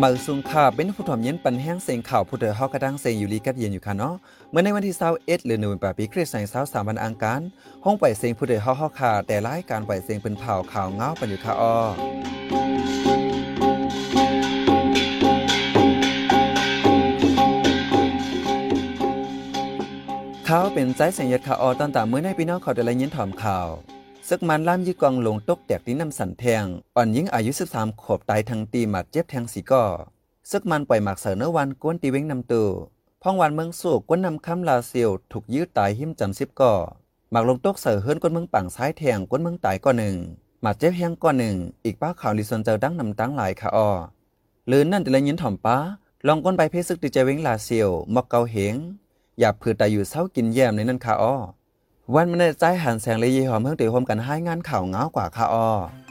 มาซุงข่าวเป็นผู้ถ่อมเย็นปันแห้งเสียงข่าวผู้เดือเฮากระดังเสียงอยู่ลีกับเย็นอยู่ค่ะเนาะเมื่อในวันที่21หรือ1ปีคริสต์ศักราช23วันอังคารห้องปล่อยเสียงผู้เดือเฮาค่ะแต่รายการปล่อยเสียงเป็นเผาข่าวเงาปันอยู่ค่ะอ้อเขาเป็นใจเสียงยัดข่าวอ้อตั้งแต่เมื่อในพี่น้องเขาได้ยินถ่อมข่าวซึกมันล่ามยึดกองลงตกแตกที่น้ำสันแทงอ่อนยิงอายุ13ขวบตายทั้งตีหมัดเจ็บแทงสีก่อซึกมันปล่อยหมากเสนอวันกวนตีเว้งนำตัวพ่องวันเมืองสูกกวนนำคำลาเซียวถูกยืดตายหิมจัน10ก่อหมากลงตกเสือเฮิรนกวนเมืองปังซ้ายแทงกวนเมืองตายก่อหนึ่งหมัดเจ็บแทงก่อหนึ่งอีกป้าข่าวลิซอนเจอดังนำตั้งหลายค่ะอ้อหรือนั่นแต่ละยินถ่อมป้าลองก้นใบเพซึกติเจเว้งลาเซียวมอกเกาเหงอย่าผืดแต่อยู่เศร้ากินแยมในนั่นค่ะอ้อวันมันได้ใจหันแสงเลยยีหอมเพิ่งตีหอมกันให้งานข่าวเงากว่าค่ะอ้อ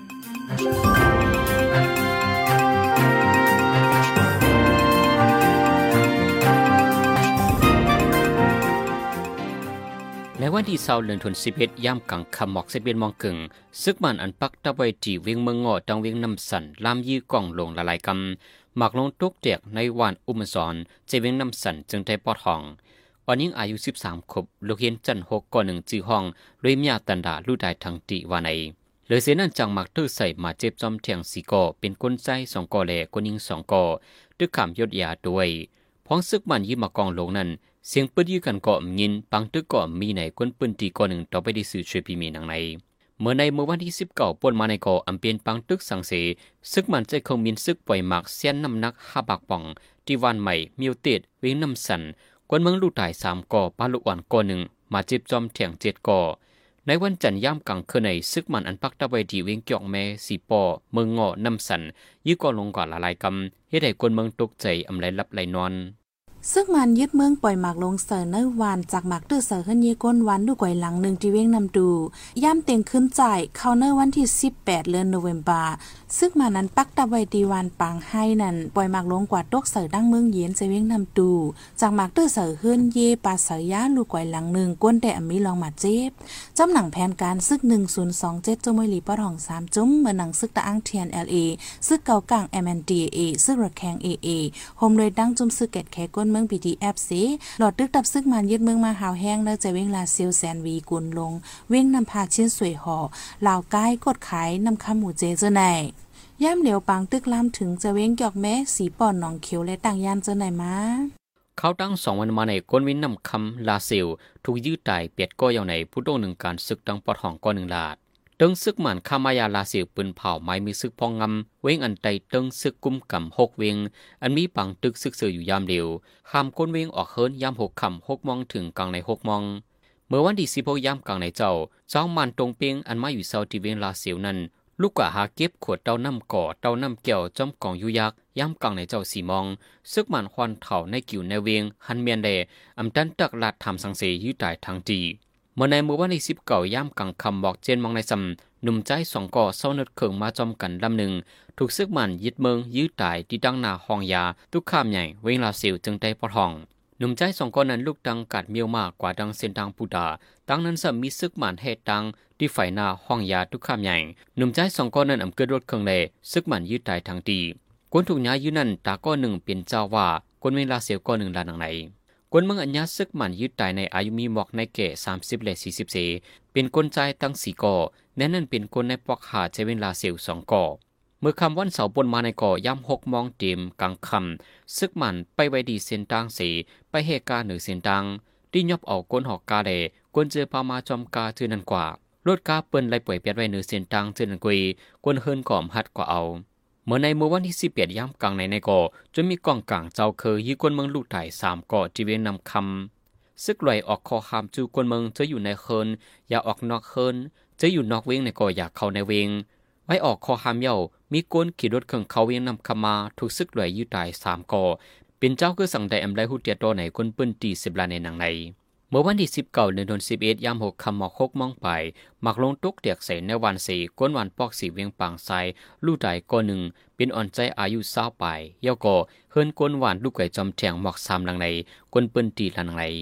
ในวันที่20 เดือนธันวาคมย่ำกังคำหมอก11 มองกึ่งซึกมันอันปักตะไว้ที่เวียงเมืองงอตังเวียงน้ำสันลามยื้อกล่องลงละลายกำหมักลงตุกเตียกในวันอุมสอนเจเวียงน้ำสันจึงได้ปอดห้องวันยิ่งอายุ13ขวบลูกเห็นจัน6ก่อน1จื้อห้องเรียมยาตันดาลู่ได้ทั้งติวาในเลยเสียนั่นจังหมักตื้อใส่มาเจ็บจอมเทียง4ก่อเป็นคนใจ2ก่อแหล่คนยิง2ก่อด้วยคำยศยาด้วยพ้องซึกมันยื้อมากองลงนั้นเสียงปืนยื้อกันก่อยินปังตึกก่อมีในคนปืนตีก่อหนึ่งต่อไปได้สื่อช่วยพี่มีนังในเมื่อในเมื่อวันที่19ป่นมาในก่ออำเปียนปังตึกสังเสซึกมันใจคงมีซึกปล่อยหมากเสียนน้ำนัก5 บากป่องที่วันใหม่มิวเต็ดเวียงน้ำสันกวนเมืองลู่ตาย3ก่อปาลุกอ่อนก่อหนึ่งมาเจ็บจอมเถียง7ก่อในวันจันทร์ย่ำกลางคืนในซึกมันอันปักตะไว้ที่เวียงเกี่ยงแม่สีปอเมืองเงาะน้ำสันยื้อก่อลงก่อนละลายกำให้ได้กวนเมืองตกใจอำไรลับไหลนอนซึ่งมันยึดเมืองปล่อยหมากลงเสือในวันจากหมากตื้อเสือขึ้นเยก้นวันดูก่อยหลังหนึ่งที่เว้งนำดูย่ำเต็งขึ้นจ่ายเข้าในวันที่18 เดือนโนเวมบาซึ่งมันนั้นปักตะไว้ดีวันปังให้นั่นปล่อยหมากลงกว่าตกเสือดั้งเมืองเย็นจะเว้งนำดูจากหมากตื้อเสือขึ้นเยปาเสือยาลูกก่อยหลังหนึ่งก้นแต่มีลองมาเจ็บจำหนังแผนการซึก1027จมวยหลีปอทอง3จุ้มเมื่อหนังซึกตะอังเทียน LA ซึกเก่ากลาง MNDAA ซึกระแคง AA โฮมโดยดั้งจุ้มซึกแกดแคก้นเมืองFC หลอดตึกตับซึกมันยึดเมืองมาหาวแห้งเนอจะเว้งลาเซียวแสนวีกุลลงเว้งนำพาชิ้นสวยห่อลาวก้ายกดขายนำคำหมูเจเจอไหนย่ำเหลียวปังตึกล้ำถึงจะเว้งหยอกแม้สีป่อนหนองเขียวและต่างยานเจอไหนมาเขาตั้ง2 วันมาในก้นวินนำคำลาเซียวถูกยืดตายเปียดก็อย่างในผู้โดนหนึ่งการศึกดังปอดห้องก้อน1 ลาดตึงซึกหมันคามายาลาเสียวปืนเผาไม้มีซึกพองงำเว้งอันใดตึงซึกกุมกำ6 เวงอันมีปังตึกซึกเสืออยู่ยามเดียวข้ามก้นเวงออกเฮิรนยาม6 ค่ำ6 มองถึงกลางใน6 มองเมื่อวันที่16ยามกลางในเจ้ามันตรงเปียงอันมาอยู่เซาที่เวงลาเสียวนั้นลูกกะหาเก็บขวดเต้าน้ำก่อเต้าน้ำเกี่ยวจอมกองยุยักยามกลางในเจ้า4 มองซึกมันควันเถ่าในกิ่วในเวงหันเมียนแดอำตันตักลาดทำสังเสยืดตายทางจีเมื่อในเมื่อวันที่19ยามกลางคำบอกเจนมองในซำหนุ่มใจ2 ก่อเศร้าเนิดเขิงมาจอมกันลำหนึ่งถูกซึกมันยึดเมืองยื้อตายที่ดังหน้าห้องยาตุกข้ามใหญ่เวงลาเซียวจึงได้ปอดห้องหนุ่มใจ2 ก่อนั้นลูกดังกัดเมียวมากกว่าดังเส้นทางปูดาตั้งนั้นสมีซึกมันเหตุดังที่ฝ่ายหน้าห้องยาตุกข้ามใหญ่หนุ่มใจ2 ก่อนั้นอำเกิดรถเครื่องเลซึกมันยื้อตายทางดีกวนถูกย้ายยื้อนั้นตาก้อหนึ่งเป็นเจ้าว่ากวนเวงลาเซียวก้อหนึ่งลานังไหนกวนเมืองอัญญาซึกมันยืดตายในอายุมีหมอกในแก่30 และ44เป็นคนใจตั้ง4 ก่อแน่นั่นเป็นคนในปอกหาใช้เวลาเสียว2 ก่อเมื่อคำวันเสาร์บนมาในก่อย่ำ6 มองเต็มกลางคำซึกมันไปไว้ดีเส้นตังสีไปเหตุการณ์เหนือเส้นตังที่ยบเอาก้นหอกกาเดกวนเจอพามาจอมกาเทือนันกว่ารถกาเปิ้นไล่ป่วยเปียดไว้เหนือเส้นตังเทือนันกุยกวนเฮิรนก่อมฮัดกว่าเอาเมื่อในเมื่อวันที่18ย่ำกลางในก่อจนมีกองกลางเจ้าเคยยื้อกวนเมืองลูกไถ่3 ก่อจีเวียงนำคำซึกไหลออกคอหามจูกวนเมืองจะอยู่ในเคินอย่าออกนอกเคินจะอยู่นอกเวงในก่ออยากเข้าในเวงไว้ออกคอหามเย่ามีกวนขี่รถเครื่องเขาเวียงนำคำมาถูกซึกไหลยืดตาย3 ก่อเป็นเจ้าคือสั่งได้อำไรหุเตียโตไหนคนปืนตี10 ลาในหนังในเมื่อวันที่19 เดือนธันวาคมยาม6 ค่ำหมอก6 มองไปหมักลงตุกเตียกใส่ในวัน4ก้นวันปอก4 เวียงปางไซลู่ตายก่อหนึ่งเป็นอ่อนใจอายุ20 ปลายเย่าก่อเฮิรนก้นหวานลูกไก่จอมแทงหมอก3 หลังในก้นปืนตีหลังใน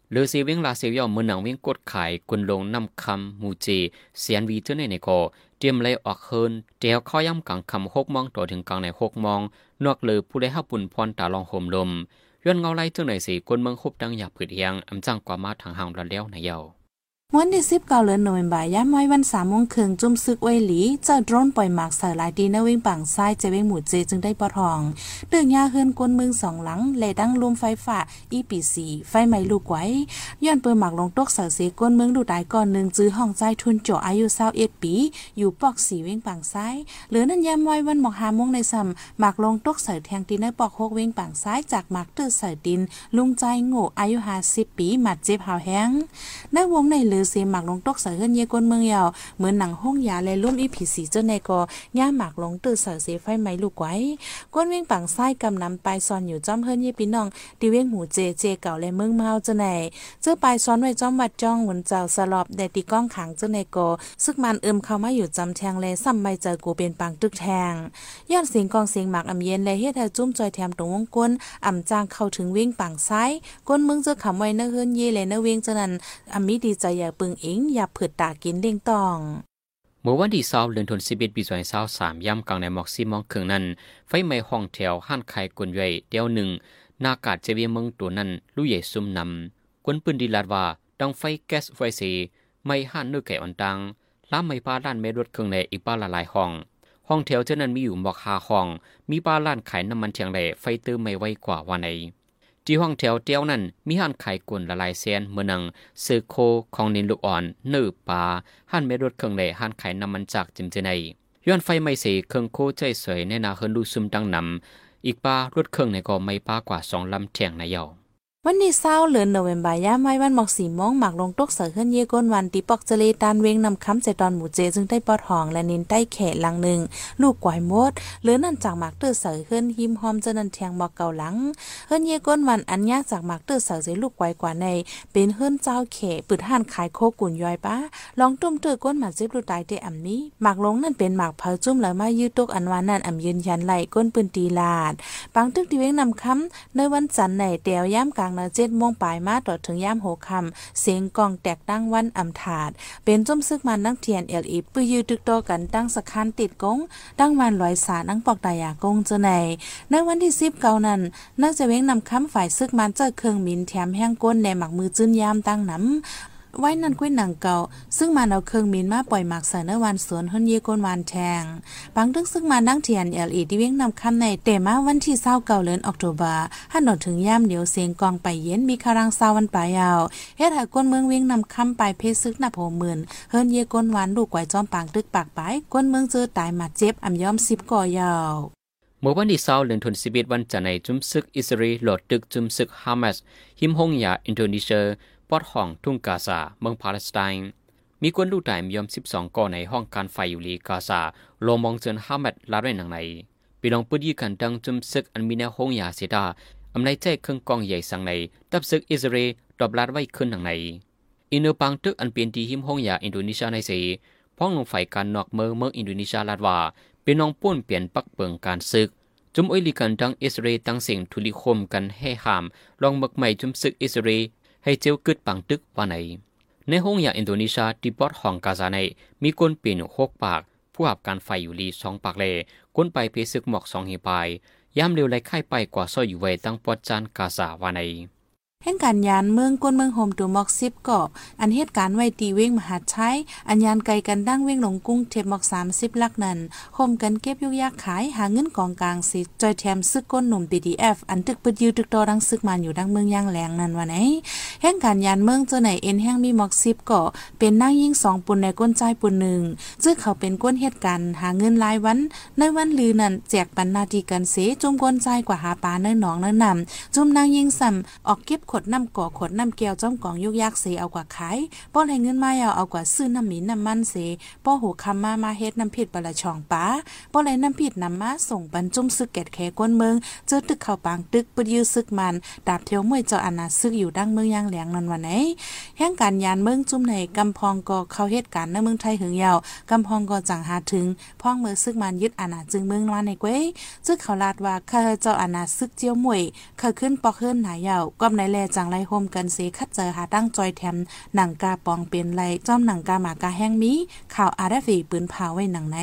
หรือสีเวียงลาเซียวเมืองหนังเวียงกดขายกุนลงนำคำมูเจเสียนวีเจอในก็เตรียมเลยออกเฮินเดียวข้อย่ำกลางคำ6 โมงต่อถึงกลางใน6 โมงนอกเลยผู้ได้ห้าปุ่นพรตาลองห่มลมย้อนเงาไล่เจ้าไหนสีคนเมืองคบดังอยากผืดเฮียงอำจังกว่ามาทางห่างระแล้วในเยาวันที่19 เดือนโนเวมบาย้ำไว้วัน3 โมงครึ่งจุ่มซึกไว้หลีเจ้าโดรนปล่อยหมากใส่หลายดีในเวงฝั่งซ้ายจะเวงหมู่เจจึงได้ปอทองเดืองยาเฮือนกวนเมือง2 หลังและดังลมไฟฟ้า EPC ไฟไหม้ลูกไว้ย้อนเปิดหมากลงตกเสาเสกวนเมืองดูตายก่อนหนึ่งจื้อห้องใจทุนจ่ออายุ21 ปีอยู่ปอก4 เวงฝั่งซ้ายเหลือนั่นย้ำไว้วันหมอก5 โมงในซ้ำหมากลงตกเสาแทงตีในปอก6 เวงฝั่งซ้ายจากหมากตื้อเสาดินลุงใจโง่อายุ50 ปีหมัดเจ็บหาวแห้งในวงในเหลือเสียหมากลงตกเสือเฮือนเยกวนเมืองยาวเหมือนหนังห้องยาและลุ่มอีผีสีเจ้าในกอย่าหมากหลงตื่นเสือเสียไฟไหม้ลูกไว้ก้นเวียงปังไส้กำนำปลายซอนอยู่จ้อมเฮือนเยพี่น้องดีเวียงหูเจเก่าและเมืองเมาเจ้าในเจ้าปลายซ้อนไว้จ้อมวัดจ้องหมุนเจ้าสลอบแดดตีก้องขังเจ้าในกซึกมันเข้ามาอยู่จำแทงและซ้ำใบเจอกูเป็นปังตึกแทงย้อนเสียงกองเสียงหมากอำเย็นและเฮ็ดให้จุ้มจอยแถมตรงวงก้นอ่ำจางเข้าถึงเวียงปังไส้ก้นเมืองเจ้าขำไว้เนื้อเฮือนเยและเนื้อเวียงเจ้านั้นอำมีดีใจอย่าปึงอิงอย่าเผือดตากินเด้งตองเมื่อวันที่20 เดือนธันวาคมปี2023ย่ำกลางในหมอก4 โมงครึ่งนั้นไฟไหม้ห้องแถวห้านขายกุนใหญ่เดียวหนึ่งนากาศเจเวียเมืองตัวนั้นลู่ใหญ่ซุ่มนำกวนปืนดีลาดว่าดังไฟแก๊สไฟสีไม่ห้านเนื้อไก่อ่อนตังล้ำไม่ปลาล้านเมรถเครื่องในอีกปลาละลายห้องแถวเจ้านั้นมีอยู่หมอก5 ห้องมีปลาล้านขายน้ำมันเทียงแหล่ไฟตื้อไม่ไวกว่าวันไหนที่ห้องแถวเดียวนั้นมีห้านขายกุนละลายเซียนเมืองนังเซอร์โคของนินลูกอ่อนเนื้อปลาห้านเมรถเครื่องแหล่ห้านขายน้ำมันจากจิมเจไนย้อนไฟไม่สีเครื่องโคใจสวยในนาเฮินดูซุมดังนำอีกปลารถเครื่องในก็ไม่ปลากว่า2 ลำเทียงในเยาวันที่20 เดือนโนเวมบาย่ามไว้วันหมอก4 โมงหมากลงตกเสือเฮือนเยก้นวันตีปอกเจเลตานเวงนำค้ำใจตอนหมู่เจจึงได้ปอทองและนินใต้แขะลังหนึ่งลูกกวายมดเหลือนั่นจากหมากตื้อเสือเฮือนหิมหอมเจนันแทงหมอกเก่าหลังเฮือนเยก้นวันอันยากจากหมากตื้อเสือเสลูกกวายกว่าในเป็นเฮือนเจ้าแขะปืดห่านขายโคกุ่นย่อยป้าลองตุ้มตื้อก้นหมาเจ็บลูกตายเตอำนี้หมากลงนั่นเป็นหมากเผาจุ่มแล้วมายืดตกอันวานั่นอำยืนยันไหลก้นปืนตีลาดปังตึกตีเวงนำค้ำในวันจันทร์ในเตียวย่ำกลางนา7 โมงปลายมาต่อถึงย่ำ6 ค่ำเสียงกองแตกตั้งวันอำถาดเป็นจุ่มซึกมันนักเทียนLEปื้อยืดตึกโตกันตั้งสะคานติดกงตั้งวันลอยสานังปอกตายากงเจาในวันที่19นั้นนักจะเว้งนำค้ำฝ่ายซึกมันเจอเครื่องมินแถมแห้งก้นในหมักมือจื้นยามตั้งน้ำไว้นั่นกุ้ยหนังเก่าซึ่งมันเอาเครื่องมินมาปล่อยหมักใส่ในวันสวนเฮือนเยก้นวานแทงบางตึกซึ่งมานั่งเทียนLEที่เว้งนำค้ำในแต่มาวันที่29 เดือนออกตุลาหันหนถึงย่ำเดี๋ยวเสียงกองไปเย็นมีคารัง20 วันปลายยาวเฮ็ดให้ก้นเมืองเว้งนำค้ำไปเพซึกนับ60,000เฮือนเยก้นวานลูกไว้จอมปางตึกปากปลายก้นเมืองเจอตายมาเจ็บอำย้อม10 ก่อยาวเมื่อวันที่20 เดือนธันวาคมวันจันทร์ในจุมซึกอิสราเอลโหลดตึกจุมซึกฮามาสหิมฮงยาอินโดนีเซียปอดห้องทุ่งกาซาเมืองปาเลสไตน์มีคนดูตายยอม12 ก่อในห้องการไฟอยู่ลีกาซาโลมองเจินฮามัดลาด้วยหนังในปีลองปืดยืกันดังจุมซึกอันมีแนวห้องยาเสดาอำในใจเครื่องกองใหญ่สังในตับซึกอิสราเอลตอบลาดไว้ขึ้นหนังในอินโดปังตึกอันเป็นที่หิมห้องยาอินโดนีเซียในสีพ้องลงไฟการนอกเมืองอินโดนีเซียลาดว่าเป็นน้องป้นเปลี่ยนปักเปิงการซึกจุมอ้อยลีกันดังอิสราเอลตั้งเสียงทุลิคมกันให้หามลองมักใหม่จุมซึกอิสราเอลให้เจ้ากึดปังตึกว่าไหนในห้องยาอินโดนีเซียที่ปอดห้องกาซาในมีคนปีน6 ปากผู้หับการไฟอยู่ลี2 ปากเลยก้นไปเพซึกหมอก2 เฮปายย่ำเร็วไล่ไข่ไปกว่าซ้อยอยู่ไว้ตั้งปอดจานกาซาว่าไหนแห่งการยานเมืองก้นเมืองโฮมตัวมอก10 เกาะอันเหตุการณ์ไว้ตีเว้งมหาชัยอันยานไกลกันดั้งเว้งหลงกุ้งเทปมอก30 ลักนั้นโฮมกันเก็บยุกยักขายหาเงินกองกลางสิจอยแถมซึกก้นหนุ่ม PDF อันตึกปึดยืดตึกโตดังซึกมันอยู่ดังเมืองย่างแหลงนั้นว่าไหนแห่งการยานเมืองเจ้าไหนเอ็นแห่งมีมอก10 เกาะเป็นนั่งยิ่ง2 ปุ่นในก้นใจปุ่นหนึ่งซึ่งเขาเป็นก้นเหตุการณ์หาเงินรายวันในวันลือนั้นแจกปันนาทีกันเสจุ่มก้นใจกว่าหาปลาในหนองในน้ำจุ่มนั่งยิ่งซ้ำออกเก็บขดน้ำก่อขดน้ำแก้วจ้อมกองยุกยักเสเอากว่าขายป้อนให้เงินมายาวเอากว่าซื้อน้ำหมิ่นน้ำมันเสป้อหูคำมาเฮ็ดน้ำผิดปลาช่องป้าป้อไหลน้ำผิดน้ำมาส่งบรรจุมซึกแกดแขก้นเมืองเจอตึกเข้าปางตึกปยื้อซึกมันดาบเทียวมวยเจ้าอนาซึกอยู่ดังเมืองย่างแหลงนั้นวันไหนแห่งการยานเมืองจุ่มในกำพองก็เข้าเหตุการณ์ในเมืองไทยหึงยาวกำพองก็จังหาถึงพ้องเมืองซึกมันยึดอาณาจึงเมืองวันในเว้ยจึกเขาลาดว่าข้าเจ้าอาณาซึกเจียวมวยข้าขึ้นปอกเฮิรนหนายาวกอบในแแลจังไรโฮมกันเสคัดเจอหาตั้งจอยแถมหนังกาปองเป็นไรจ้อมหนังกาหมากาแห้งมีข่าวอาร์เอปืนพาไว้หนังไหน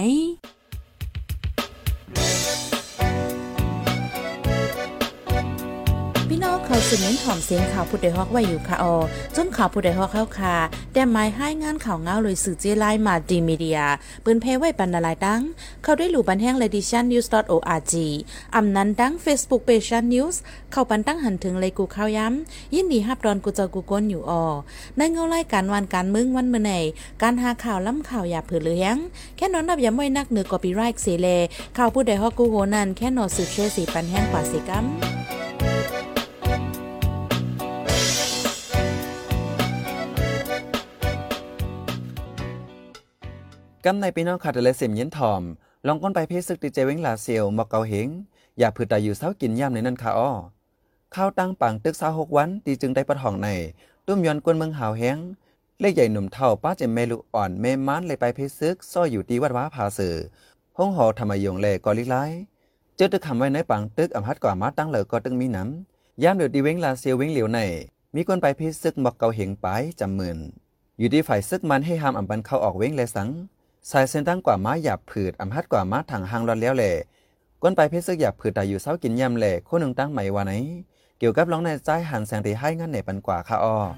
พี่น้องเขาสืบเน้นถ่อมเสียงข่าวผู้ใดฮอกไว้อยู่ค่ะจนข่าวผู้ใดฮอกเข้าค่ะแต่หมายให้งานข่าวเงาเลยสื่อเจไลน์มาดีมีเดียปืนเพไว้ปันนาลายดังเขาได้หลู่บันแห้ง leditionnews.org อำนั้นดัง Facebook page news เข้าปันตั้งหันถึงเลยกูข่าวย้ำยินดีฮับดอนกูเจอกูก้นอยู่ในเงาไล่การวันการมึงวันเมื่อไหนการหาข่าวล้ำข่าวอย่าเผือเลี้ยงแค่นอนนับย้ำไว้นักเหนือกอปีไรค์เสเลข่าวผู้ใดฮอกกูโหนั่นแค่นอสืบเชื่อสีปันแห้งกว่าสีกัมกำในพี่น้องขาดเลยเสียมเย็นถ่อมลองก้นไปเพศึกติเจเวงลาเซียวมอกเกาเหงอย่าผืดตาอยู่เช้ากินย่ำในนั่นค่ะข้าวตั้งปังตึก26วันตีจึงได้ปะทองในตุ้มย้อนกวนเมืองหาวแห้งเล็กใหญ่หนุ่มเท่าป้าเจมเมลุอ่อนเมม้านเลยไปเพศึกซ่ออยู่ตีวัดว้าผาเสือห้องหอธรรมยงแลกอลิไลเจอตึกคำไว้ในปังตึกอำฮัดกว่ามาตั้งเหลือก็ตึงมีน้ำย่ำเดือดดีเวงลาเซียวเวงเหลียวในมีคนไปเพศึกมอกเกาเหงไปจำหมื่นอยู่ที่ฝ่ายซึกมันให้ห้ามอำบันเข้าออกเวงและสังสายเส้นตั้งกว่าม้าหยาบผืดอำฮัดกว่าม้าถังหางรอนแล้วแหล่ก้นไปเพชรซึกหยาบผืดแต่อยู่เช้ากินยำแหล่คนหนึ่งตั้งใหม่ว่าไหนเกี่ยวกับร้องในใจหันแสงตีให้งั้นในปันกว่าค่ะ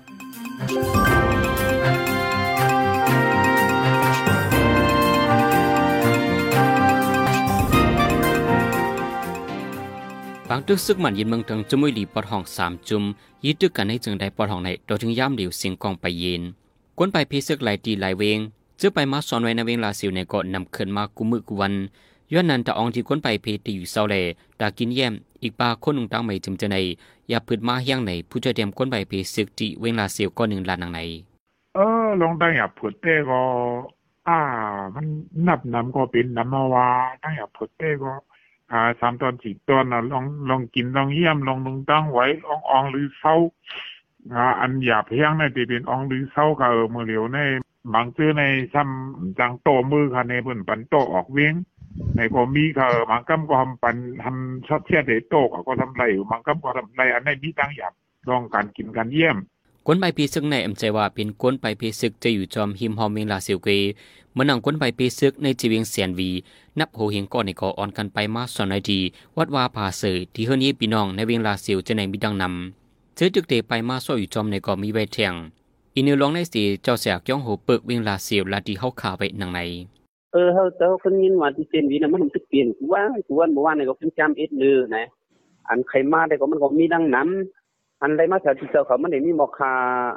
บางตึกซึกมันยินเมืองถึงจุ่มหลีปอดห้อง3จุ่มยึดตึกกันให้จึงได้ปอดห้องในโดยถึงย่ำเหลียวเสียงกองไปเย็นก้นไปเพชรซึกหลายตีหลายเวงเจื้อไปมาสอนไว้ในเวงลาซิวในเกาะนำขึ้นมากุมือกุวันย้อนนั้นตาอองที่ก้นไปเพตีอยู่เศร้าแลตากินแย้มอีกปาคนหนึ่งตั้งไม่จำจะในอย่าพืดมาเฮียงไหนผู้ช่วยเตรียมก้นไปเพซึกที่เวงลาซิวก้อนหนึ่งลานหนังไหนลองตั้งอย่าพืดเต้ก็มันนับน้ำก็เป็นน้ำมาวาตั้งอย่าพืดเต้ก็3 ตอน 4 ตอนนะลองกินลองเยี่ยมลองตั้งไว้อองหรือเศร้าอันหยาบเพียงในที่เป็นอองหรือเศร้าก็มือเหลียวในบางซื้อในซ้ำจังโตมือค่ะในเพิ่นปันโตออกเวียงในก็มีค่ะบางกำก็ทำช็อตเชียดโตก็ทำไรบางกำก็ทำไรอันในมีตั้งหยาบลองการกินกันเยี่ยมก้นใบพีซึกในใจว่าเป็นก้นใบพีซึกจะอยู่จอมหิมหอมเมงลาเซียวเกเมื่อนังก้นใบพีซึกในจีเวียงเสียนวีนับโหเฮงก่อนในก่ออ่อนกันไปมาสอนในทีวัดวาผาเสยที่เฮือนยี่ปีน้องในเวียงลาเซียวจะในมีดังนำเจอจึกเตไปมาซ้ออยู่จอมในก่อมีใบแทงอีนิวร้องในสีเจ้าแสกย่องโหเปิกเวียงลาเซียวลาดีเข้าข่าวไปหนังไหนเฮาเจ้าคนยินว่าที่เป็นวีน่ะมันต้องเปลี่ยนว่าเมื่อวานนี่ก็เป็นจำอีกนึนะอันใครมาได้ก็มันก็มีดังนั้นอันใดมาแถวที่เจ้าเขามันได้มีราคา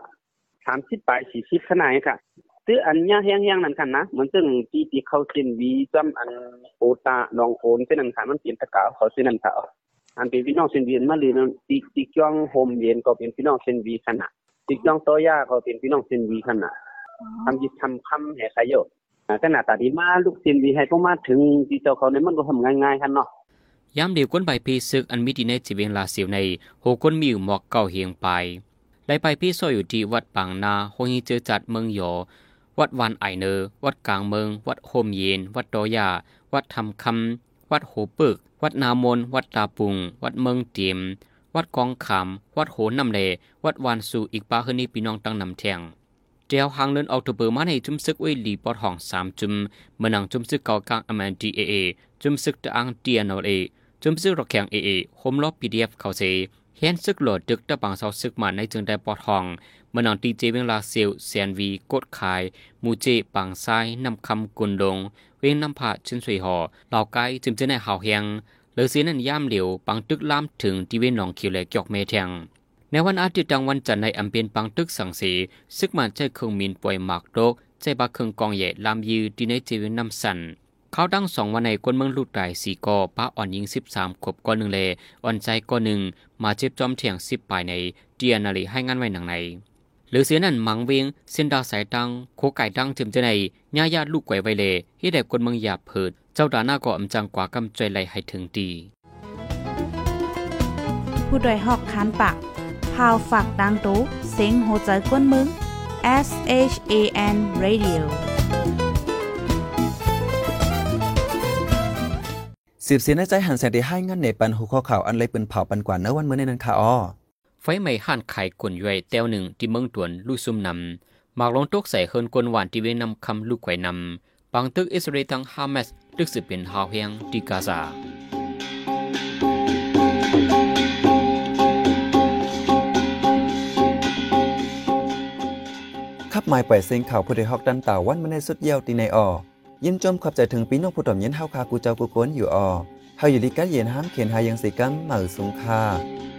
30 ปลาย40ขนาดค่ะซื้ออันยาแห้งๆนั่นคั่นนะเหมือนซึ่งที่เขาเส้นวีจำอันโอตาหนองโอนเป็นอันค่ะมันเปลี่ยนตะกาวเขาสินั่นค่ะอันเป็นพี่น้องเส้นวีมาเลยติจ้องโฮมเย็นก็เป็นพี่น้องเส้นวีคั่นน่ะติจ้องโตย่าก็เป็นพี่น้องเส้นวีคั่นน่ะทำยิทำคำให้ใครอยู่ขนาดตาดีมาลูกเส้นวีให้ก็มาถึงที่เจ้าเขาเนี่ยมันก็ทำง่ายๆคั่นเนาะยามเดียวก้นใบพีซึกอันมิติในจีเวียงลาเซียวในโหก้นมิวหมอกเก่าเฮียงไปไล่ไปพี่ซอยอยู่ที่วัดปางนาโฮฮีเจอจัดเมืองหยอวัดวานไอเนอวัดกลางเมืองวัดโฮมเย็นวัดดอยาวัดทำคำวัดโหปึกวัดนามนวัดตาปุงวัดเมืองเตียมวัดกองขามวัดโหนำเลวัดวานสู่อีกปาเฮนี่พี่น้องตั้งนำแทงเดียวหางเลินออกตัวเบอร์มาในจุ่มซึกไว้หลีปอดห้อง3จุ่มเมื่อนังจุ่มซึกเก่ากลางMNDAAจุ่มซึกตะอังTNLAจุ่มซึกรอแข็ง AA โฮมลอบ PDF เขาเซเห็นซึกโหลดดึกตะปังเซาซึกมาในจึงได้ปอดห้องเมื่อนังตีเจเวียงลาเซียวเซียนวีกดขายมูเจปังซ้ายนำคำกุนดงเวียงน้ำผาชินสวยห่อเหล่าไกจึงจะในหาวแหงหรือเสียนั้นย่ามเหลียวปังตึกล้ำถึงที่เวียงหนองคิวและเกียกเมแทงในวันอาทิตย์ดังวันจันทร์ในอำเภอปังตึกสังสีซึกมันใจเครื่องมินป่วยหมากโรคใจบาเครื่องกองใหญ่ลำยืดีในเจเวียงน้ำสันเขาดัง2 วันในกวนเมืองลูกไก่4 กอป้าอ่อนยิง13 ขวบก้อน1เลอ่อนใจก้อน1มาเจ็บจอมเถียง10 ปลายในเดียนาลีให้งานไว้หนังในหรือเสียนั่นมังเวงเส้นดาวสายดังโคไก่ดังเจิมจะในญาญาลูกไก่ไวเลที่ได้กวนเมืองหยาบเผิดเจ้าดาหน้าก็อำจังกว่ากำใจไหลให้ถึงดีผู้โดยหอกคันปากพาวฝากดังตู้เสียงโหใจกวนมึง SHAN Radio สืบเสียในใจหันแสงที่ให้งั้นในปันหูข้อข่าวอันเลยปืนเผาปันกว่าเนื้อวันเมื่อในนั้นค่ะไหม้ห่านไข่กวนย่อยแต้วหนึ่งที่เมืองตวนลู่ซุ่มนำหมากลงตกใส่เฮินกวนหวานที่เวียงนำคำลูกไข่นำปังตึกอิสราเอลทั้งฮามาสตึกสืบเป็นฮาวเฮียงที่กาซาขับหมายปล่อยเสียงข่าวผู้ใดฮอกดันตาวันมาในสุดเยี่ยวตีในยินจมขอบใจถึงพี่น้องผู้ถ่อมยินเฮาคากูเจ้ากูโกนอยู่เฮาอยู่ลิกัดเย็นห้ามเขียนหายังสิกัมเหมือสุงคา